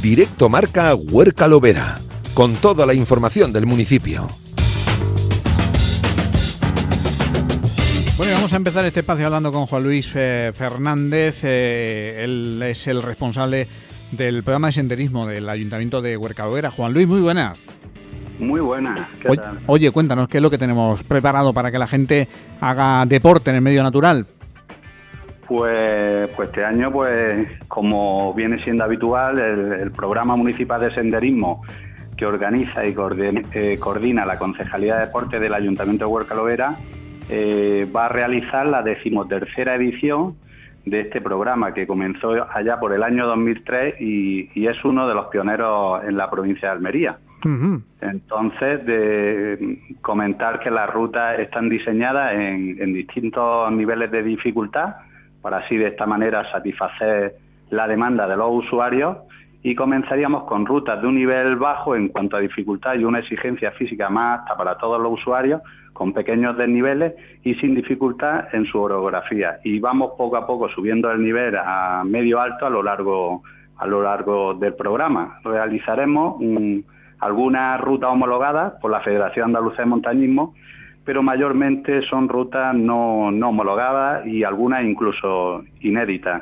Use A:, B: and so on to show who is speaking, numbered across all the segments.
A: Directo Marca Huerca Lovera, con toda la información del municipio.
B: Bueno, vamos a empezar este espacio hablando con Juan Luis Fernández. Él es el responsable del programa de senderismo del Ayuntamiento de Huerca Lovera. Juan Luis, muy buenas.
C: Muy buenas.
B: Oye, cuéntanos qué es lo que tenemos preparado para que la gente haga deporte en el medio natural.
C: Pues este año, como viene siendo habitual, el programa municipal de senderismo que organiza y coordina la Concejalía de Deportes del Ayuntamiento de Huerca Lovera va a realizar la 13ª edición de este programa, que comenzó allá por el año 2003 y es uno de los pioneros en la provincia de Almería. Uh-huh. Entonces, de comentar que las rutas están diseñadas en distintos niveles de dificultad, para así de esta manera satisfacer la demanda de los usuarios, y comenzaríamos con rutas de un nivel bajo en cuanto a dificultad y una exigencia física más apta para todos los usuarios, con pequeños desniveles y sin dificultad en su orografía. Y vamos poco a poco subiendo el nivel a medio alto a lo largo del programa. Realizaremos algunas rutas homologadas por la Federación Andaluza de Montañismo, pero mayormente son rutas no homologadas y algunas incluso inéditas.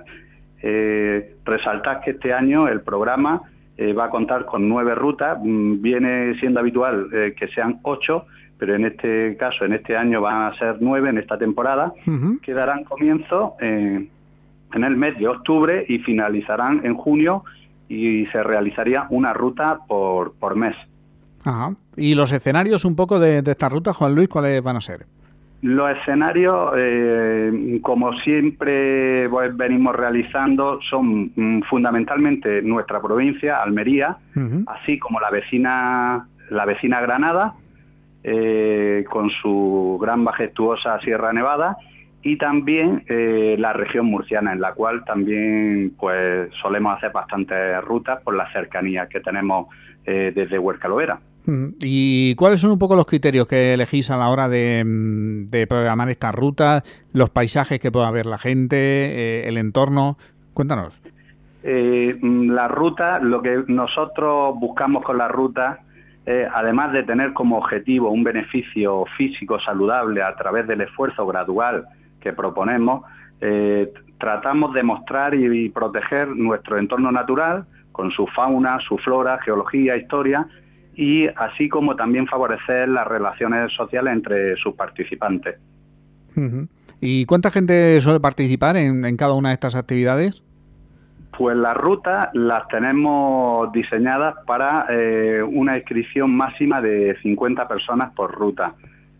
C: Resaltar que este año el programa va a contar con 9 rutas. Viene siendo habitual que sean 8, pero en este caso, en este año van a ser 9 en esta temporada, uh-huh, que darán comienzo en el mes de octubre y finalizarán en junio, y se realizaría una ruta por mes.
B: Ajá. ¿Y los escenarios un poco de esta ruta, Juan Luis, cuáles van a ser?
C: Los escenarios, como siempre venimos realizando, son fundamentalmente nuestra provincia, Almería, uh-huh, así como la vecina Granada, con su gran majestuosa Sierra Nevada, y también la región murciana, en la cual también solemos hacer bastantes rutas por las cercanías que tenemos desde Huerca Lovera.
B: ¿Y cuáles son un poco los criterios que elegís a la hora de programar estas rutas, los paisajes que pueda ver la gente, el entorno? Cuéntanos.
C: La ruta, lo que nosotros buscamos con la ruta, además de tener como objetivo un beneficio físico saludable a través del esfuerzo gradual que proponemos, tratamos de mostrar y proteger nuestro entorno natural con su fauna, su flora, geología, historia, y así como también favorecer las relaciones sociales entre sus participantes.
B: Uh-huh. ¿Y cuánta gente suele participar en cada una de estas actividades?
C: Pues las rutas las tenemos diseñadas para una inscripción máxima de 50 personas por ruta.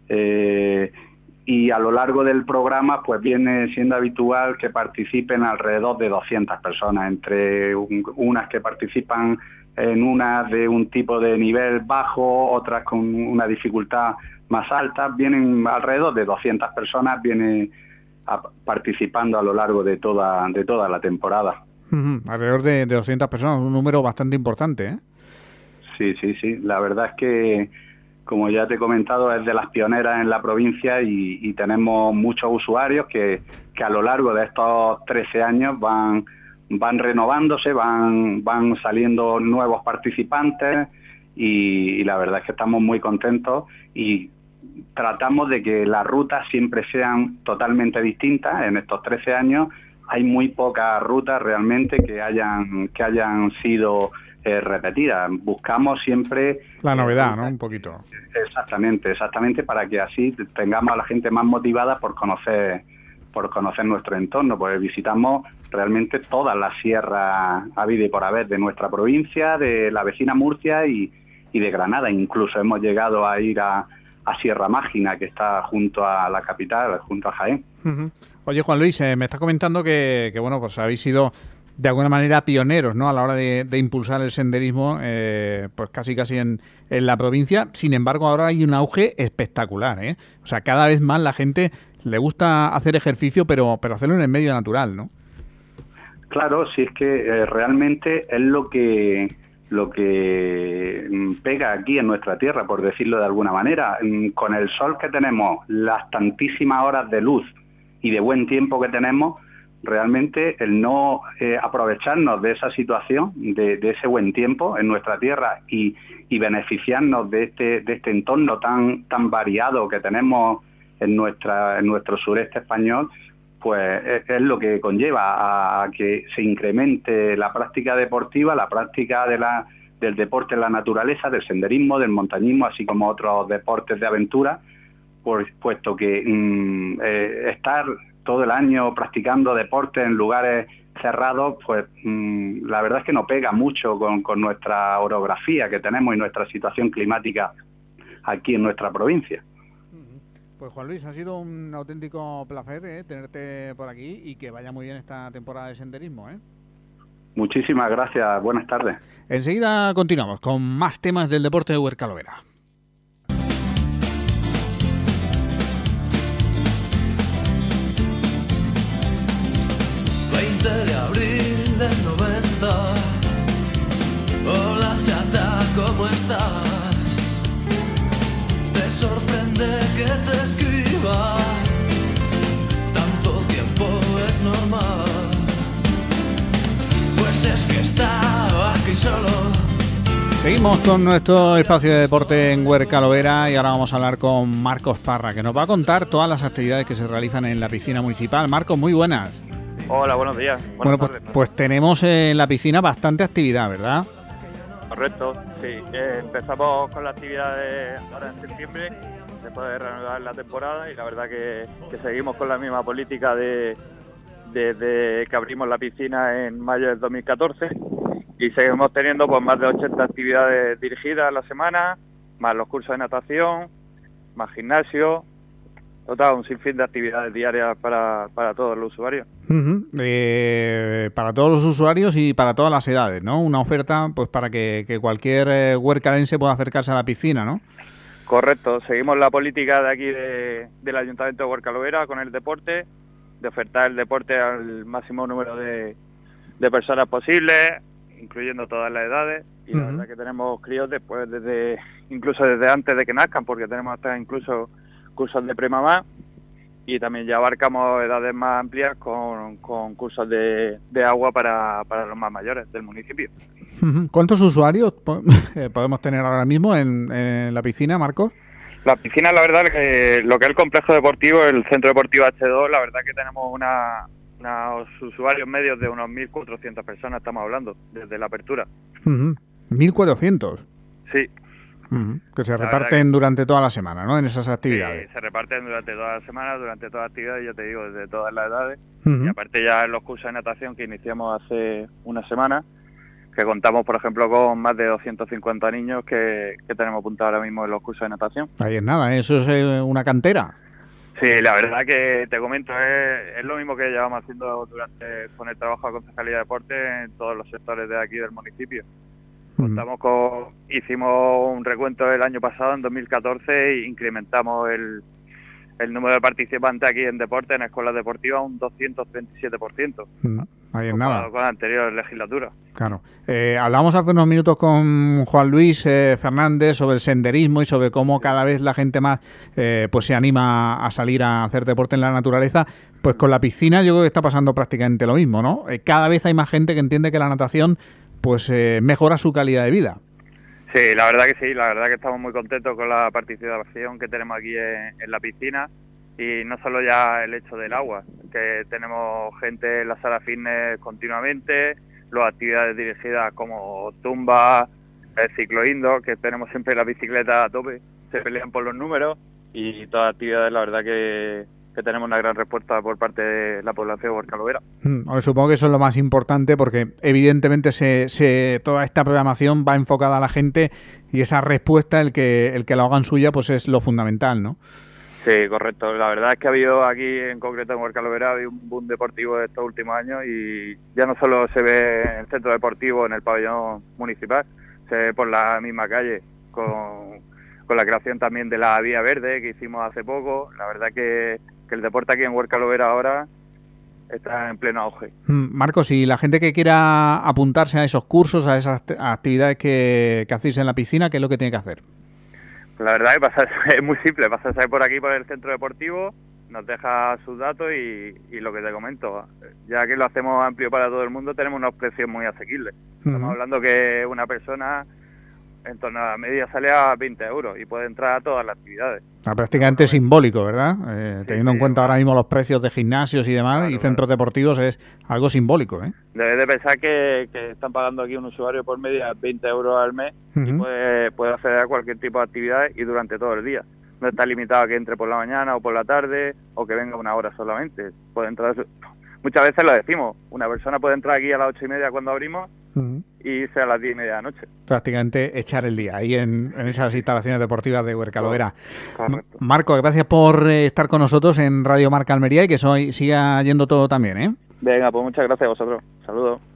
C: Y a lo largo del programa viene siendo habitual que participen alrededor de 200 personas, entre unas que participan en una de un tipo de nivel bajo, otras con una dificultad más alta. Vienen alrededor de 200 personas participando a lo largo de toda la temporada.
B: Uh-huh. Alrededor de 200 personas, un número bastante importante, ¿eh?
C: Sí. La verdad es que, como ya te he comentado, es de las pioneras en la provincia y tenemos muchos usuarios que a lo largo de estos 13 años van renovándose, van saliendo nuevos participantes y la verdad es que estamos muy contentos y tratamos de que las rutas siempre sean totalmente distintas. En estos 13 años hay muy pocas rutas realmente que hayan sido repetidas. Buscamos siempre
B: la novedad, ¿no? Un poquito.
C: Exactamente, para que así tengamos a la gente más motivada por conocer nuestro entorno, pues visitamos realmente todas las sierras habida y por haber de nuestra provincia, de la vecina Murcia y de Granada. Incluso hemos llegado a ir a Sierra Mágina, que está junto a la capital, junto a Jaén.
B: Uh-huh. Oye, Juan Luis, me estás comentando que bueno, pues habéis sido de alguna manera pioneros, ¿no?, a la hora de impulsar el senderismo, pues casi en la provincia. Sin embargo, ahora hay un auge espectacular, ¿eh? O sea, cada vez más la gente le gusta hacer ejercicio, pero hacerlo en el medio natural, ¿no?
C: Claro, si es que realmente es lo que pega aquí en nuestra tierra, por decirlo de alguna manera. Con el sol que tenemos, las tantísimas horas de luz y de buen tiempo que tenemos, realmente el no aprovecharnos de esa situación, de ese buen tiempo en nuestra tierra y beneficiarnos de este entorno tan variado que tenemos en nuestro sureste español, pues es lo que conlleva a que se incremente la práctica deportiva, la práctica del deporte en la naturaleza, del senderismo, del montañismo, así como otros deportes de aventura, puesto que estar todo el año practicando deporte en lugares cerrados, pues la verdad es que no pega mucho con nuestra orografía que tenemos y nuestra situación climática aquí en nuestra provincia.
B: Pues Juan Luis, ha sido un auténtico placer tenerte por aquí y que vaya muy bien esta temporada de senderismo.
C: Muchísimas gracias, buenas tardes.
B: Enseguida continuamos con más temas del deporte de Huercalovera.
D: 20 de abril del 90. Hola chata, ¿cómo estás? Te sorprende que te escriba. Tanto tiempo es normal. Pues es que estaba aquí solo.
B: Seguimos con nuestro espacio de deporte en Huercalovera y ahora vamos a hablar con Marcos Parra, que nos va a contar todas las actividades que se realizan en la piscina municipal. Marcos, muy buenas.
E: Hola, buenos días.
B: Bueno, pues tenemos en la piscina bastante actividad, ¿verdad?
E: Correcto, sí. Empezamos con la actividad ahora en septiembre, después de reanudar la temporada, y la verdad que seguimos con la misma política desde que abrimos la piscina en mayo del 2014, y seguimos teniendo pues más de 80 actividades dirigidas a la semana, más los cursos de natación, más gimnasio. Total, un sinfín de actividades diarias para todos los usuarios.
B: Uh-huh. Para todos los usuarios y para todas las edades, ¿no? Una oferta pues para que cualquier huercalense pueda acercarse a la piscina, ¿no?
E: Correcto, seguimos la política de aquí del Ayuntamiento de Huercalovera con el deporte, de ofertar el deporte al máximo número de personas posibles, incluyendo todas las edades, y la verdad que tenemos críos después incluso desde antes de que nazcan, porque tenemos hasta incluso cursos de premamá, y también ya abarcamos edades más amplias con cursos de agua para los más mayores del municipio.
B: ¿Cuántos usuarios podemos tener ahora mismo en la piscina, Marcos?
E: La piscina, la verdad, que lo que es el complejo deportivo, el centro deportivo H2, la verdad que tenemos unos usuarios medios de unos 1.400 personas, estamos hablando, desde la apertura.
B: 1.400.
E: Sí.
B: Que se reparten durante toda la semana, ¿no? En esas actividades.
E: Sí, se reparten durante toda la semana, durante todas las actividades, ya te digo, desde todas las edades. Y aparte ya en los cursos de natación que iniciamos hace una semana, que contamos, por ejemplo, con más de 250 niños que tenemos apuntados ahora mismo en los cursos de natación.
B: Ahí es nada, eso es una cantera.
E: Sí, la verdad que te comento, es lo mismo que llevamos haciendo con el trabajo de Concejalía de Deporte en todos los sectores de aquí del municipio. Hicimos un recuento el año pasado, en 2014, e incrementamos el número de participantes aquí en deporte, en escuelas deportivas, un 237%.
B: Ahí es nada.
E: Con la anterior legislatura.
B: Claro. Hablamos hace unos minutos con Juan Luis Fernández sobre el senderismo y sobre cómo cada vez la gente más pues se anima a salir a hacer deporte en la naturaleza. Pues con la piscina yo creo que está pasando prácticamente lo mismo, ¿no? Cada vez hay más gente que entiende que la natación pues mejora su calidad de vida.
E: Sí, la verdad que estamos muy contentos con la participación que tenemos aquí en la piscina, y no solo ya el hecho del agua, que tenemos gente en la sala fitness continuamente, las actividades dirigidas como tumba, el ciclo indoor, que tenemos siempre la bicicleta a tope, se pelean por los números, y todas las actividades, la verdad que tenemos una gran respuesta por parte de la población de Huercalovera.
B: Supongo que eso es lo más importante, porque evidentemente toda esta programación va enfocada a la gente, y esa respuesta, el que lo hagan suya, pues es lo fundamental, ¿no?
E: Sí, correcto. La verdad es que ha habido aquí, en concreto en Huercalovera, ha habido un boom deportivo de estos últimos años, y ya no solo se ve en el centro deportivo, en el pabellón municipal, se ve por la misma calle, con la creación también de la Vía Verde que hicimos hace poco. La verdad que el deporte aquí en Huercalovera ahora está en pleno auge.
B: Marcos, y la gente que quiera apuntarse a esos cursos, a esas actividades que hacéis en la piscina, ¿qué es lo que tiene que hacer?
E: Pues la verdad es muy simple, pasarse por aquí por el centro deportivo, nos deja sus datos y lo que te comento, ya que lo hacemos amplio para todo el mundo, tenemos unos precios muy asequibles. Estamos hablando que una persona en torno a la media sale a 20 euros y puede entrar a todas las actividades.
B: Prácticamente simbólico, ¿verdad? Teniendo en cuenta ahora mismo los precios de gimnasios y demás,
E: Claro,
B: y centros deportivos, es algo simbólico, ¿eh?
E: Debes de pensar que están pagando aquí un usuario por media 20 euros al mes y puede acceder a cualquier tipo de actividad y durante todo el día. No está limitado a que entre por la mañana o por la tarde o que venga una hora solamente. Puede entrar, muchas veces lo decimos, una persona puede entrar aquí a las 8:30 cuando abrimos y irse a las 10:30 de la noche.
B: Prácticamente echar el día ahí en esas instalaciones deportivas de Huercalovera.
E: Correcto.
B: Marco, gracias por estar con nosotros en Radio Marca Almería y que siga yendo todo también, ¿eh?
E: Venga, pues muchas gracias a vosotros. Saludos.